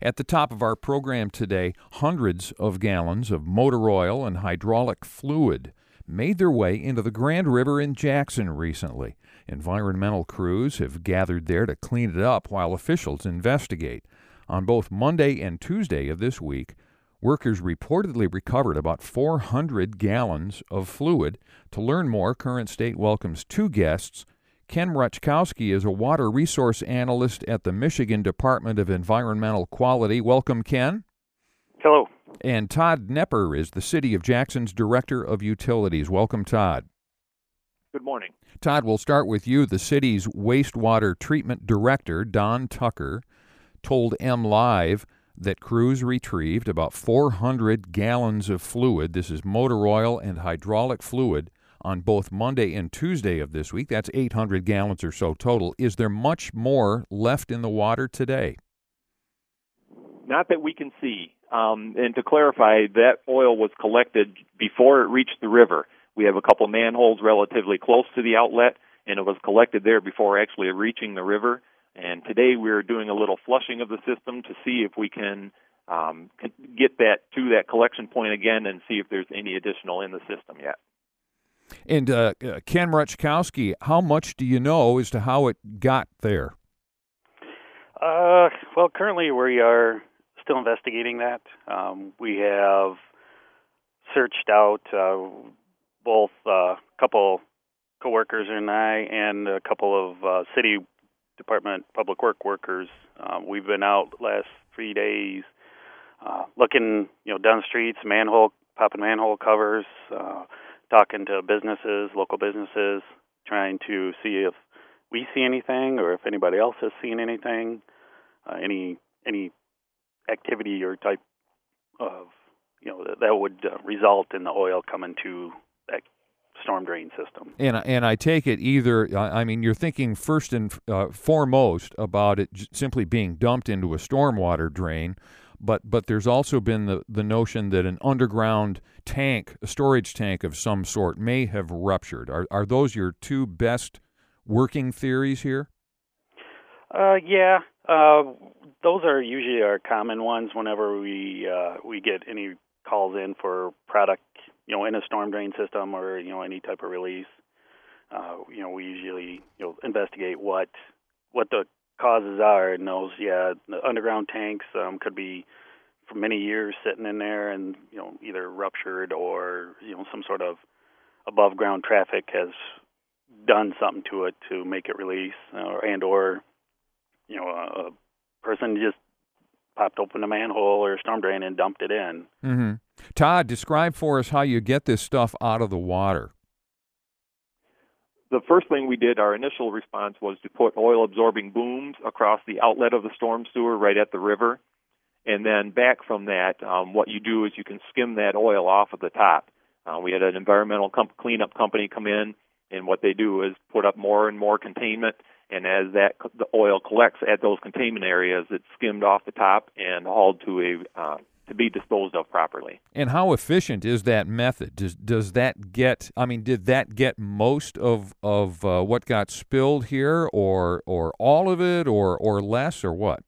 At the top of our program today, hundreds of gallons of motor oil and hydraulic fluid made their way into the Grand River in Jackson recently. Environmental crews have gathered there to clean it up while officials investigate. On both Monday and Tuesday of this week, workers reportedly recovered about 400 gallons of fluid. To learn more, Current State welcomes two guests. Ken Mroczkowski is a water resource analyst at the Michigan Department of Environmental Quality. Welcome, Ken. Hello. And Todd Knepper is the City of Jackson's Director of Utilities. Welcome, Todd. Good morning. Todd, we'll start with you. The city's wastewater treatment director, Don Tucker, told MLive that crews retrieved about 400 gallons of fluid. This is motor oil and hydraulic fluid on both Monday and Tuesday of this week. That's 800 gallons or so total. Is there much more left in the water today? Not that we can see. And to clarify, that oil was collected before it reached the river. We have a couple manholes relatively close to the outlet, and it was collected there before actually reaching the river. And today we're doing a little flushing of the system to see if we can get that to that collection point again and see if there's any additional in the system yet. And Ken Mroczkowski, how much do you know as to how it got there? Well, currently we are still investigating that. We have searched out both a couple coworkers and I and a couple of city department public work workers. We've been out the last 3 days looking, down the streets, popping manhole covers, talking to businesses, local businesses, trying to see if we see anything or if anybody else has seen anything, any activity or type of, that would result in the oil coming to that storm drain system. And I take it either, you're thinking first and foremost about it simply being dumped into a stormwater drain, but there's also been the notion that an underground tank, a storage tank of some sort, may have ruptured. Are those your two best working theories here? Yeah. Those are usually our common ones whenever we get any calls in for product, in a storm drain system or, any type of release. We usually, investigate what the causes are, and those, the underground tanks could be for many years sitting in there and, either ruptured or, some sort of above ground traffic has done something to it to make it release, or a person just popped open a manhole or a storm drain and dumped it in. Mm-hmm. Todd, describe for us how you get this stuff out of the water. The first thing we did, our initial response was to put oil-absorbing booms across the outlet of the storm sewer right at the river. And then back from that, what you do is you can skim that oil off of the top. We had an environmental cleanup company come in, and what they do is put up more and more containment. And as the oil collects at those containment areas, it's skimmed off the top and hauled to be disposed of properly. And how efficient is that method? Does that get? Did that get most of what got spilled here, or all of it, or less, or what?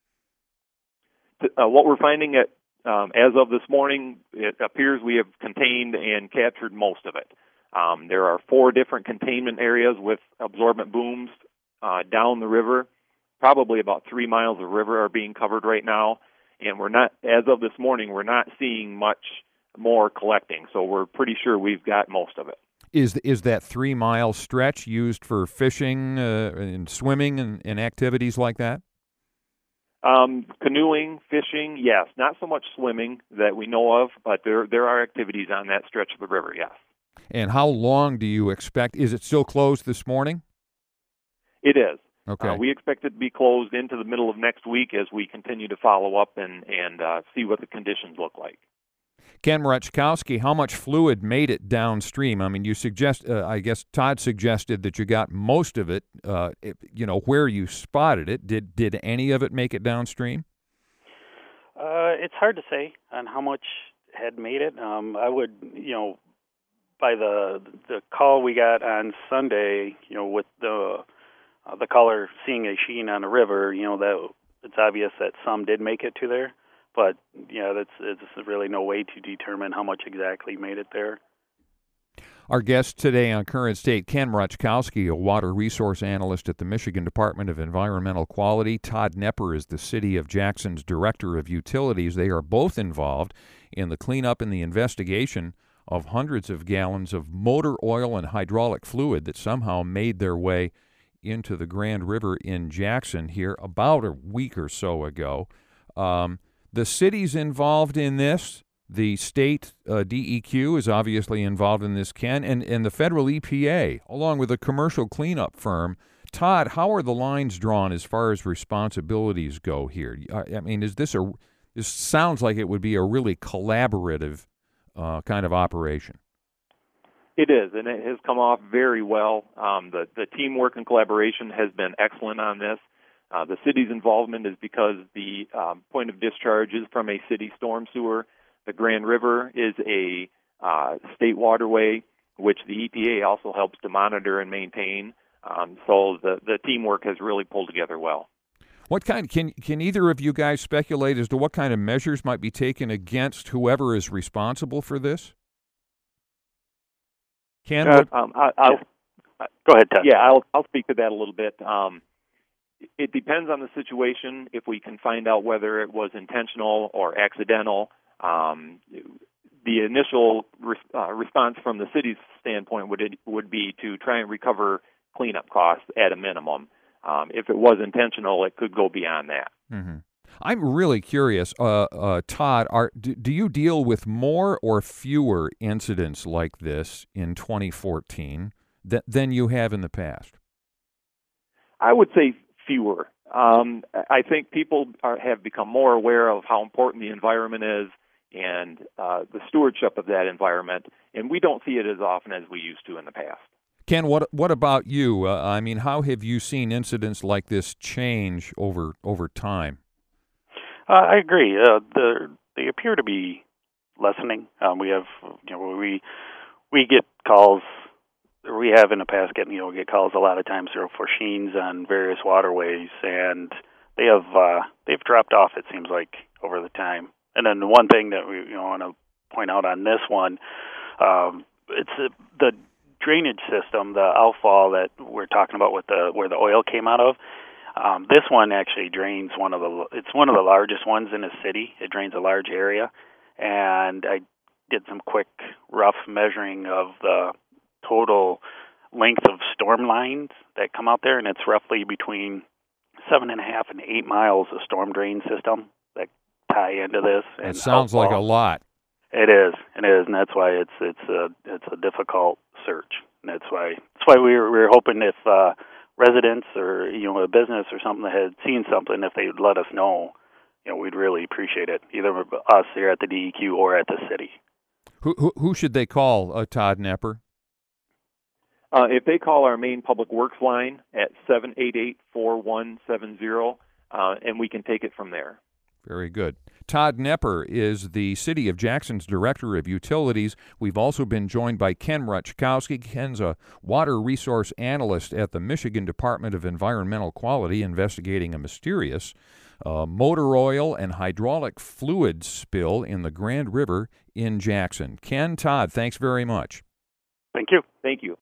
What we're finding as of this morning, it appears we have contained and captured most of it. There are 4 different containment areas with absorbent booms down the river. Probably about 3 miles of river are being covered right now, and we're not, as of this morning, we're not seeing much more collecting. So we're pretty sure we've got most of it. Is that 3 mile stretch used for fishing and swimming and activities like that? Canoeing, fishing, yes. Not so much swimming that we know of, but there are activities on that stretch of the river, yes. And how long do you expect? Is it still closed this morning? It is. Okay. We expect it to be closed into the middle of next week as we continue to follow up and see what the conditions look like. Ken Mroczkowski, how much fluid made it downstream? You suggest, I guess Todd suggested that you got most of it, where you spotted it. Did any of it make it downstream? It's hard to say on how much had made it. I would, by the call we got on Sunday, with the caller seeing a sheen on the river, that it's obvious that some did make it to there, but it's really no way to determine how much exactly made it there. Our guest today on Current State, Ken Mroczkowski, a water resource analyst at the Michigan Department of Environmental Quality. Todd Knepper is the City of Jackson's Director of Utilities. They are both involved in the cleanup and the investigation of hundreds of gallons of motor oil and hydraulic fluid that somehow made their way into the Grand River in Jackson here about a week or so ago. The city's involved in this. The state DEQ is obviously involved in this, Ken, and the federal EPA, along with a commercial cleanup firm. Todd, how are the lines drawn as far as responsibilities go here? I mean, this sounds like it would be a really collaborative kind of operation. It is, and it has come off very well. The teamwork and collaboration has been excellent on this. The city's involvement is because the point of discharge is from a city storm sewer. The Grand River is a state waterway, which the EPA also helps to monitor and maintain. So the teamwork has really pulled together well. What kind can either of you guys speculate as to what kind of measures might be taken against whoever is responsible for this? Ken, go ahead, Ted. Yeah, I'll speak to that a little bit. It depends on the situation. If we can find out whether it was intentional or accidental. The initial response from the city's standpoint would be to try and recover cleanup costs at a minimum. If it was intentional, it could go beyond that. Mm-hmm. I'm really curious, Todd, do you deal with more or fewer incidents like this in 2014 than you have in the past? I would say fewer. I think people have become more aware of how important the environment is and the stewardship of that environment, and we don't see it as often as we used to in the past. Ken, what about you? I mean, how have you seen incidents like this change over time? I agree. They appear to be lessening. We have, we get calls. We have in the past get calls a lot of times for sheens on various waterways, and they've dropped off. It seems like over the time. And then the one thing that we want to point out on this one, it's the drainage system, the outfall that we're talking about with where the oil came out of. This one actually drains it's one of the largest ones in the city. It drains a large area, and I did some quick rough measuring of the total length of storm lines that come out there, and it's roughly between 7.5 and 8 miles of storm drain system that tie into this. It sounds like a lot. It is, and that's why it's a difficult search. And that's why we're hoping if residents or a business or something that had seen something, if they'd let us know, we'd really appreciate it. Either us here at the DEQ or at the city. Who should they call, Todd Knepper? If they call our main public works line at 788-4170, and we can take it from there. Very good. Todd Knepper is the City of Jackson's Director of Utilities. We've also been joined by Ken Mroczkowski. Ken's a water resource analyst at the Michigan Department of Environmental Quality, investigating a mysterious motor oil and hydraulic fluid spill in the Grand River in Jackson. Ken, Todd, thanks very much. Thank you. Thank you.